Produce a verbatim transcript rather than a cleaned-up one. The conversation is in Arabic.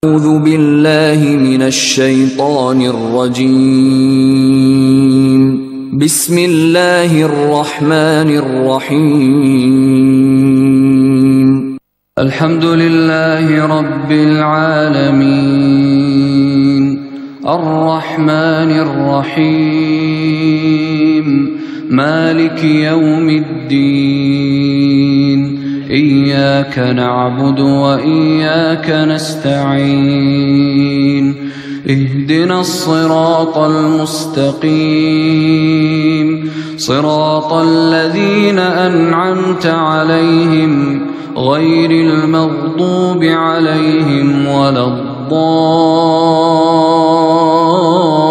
أعوذ بالله من الشيطان الرجيم. بسم الله الرحمن الرحيم. الحمد لله رب العالمين الرحمن الرحيم مالك يوم الدين إياك نعبد وإياك نستعين اهدنا الصراط المستقيم صراط الذين أنعمت عليهم غير المغضوب عليهم ولا الضالين.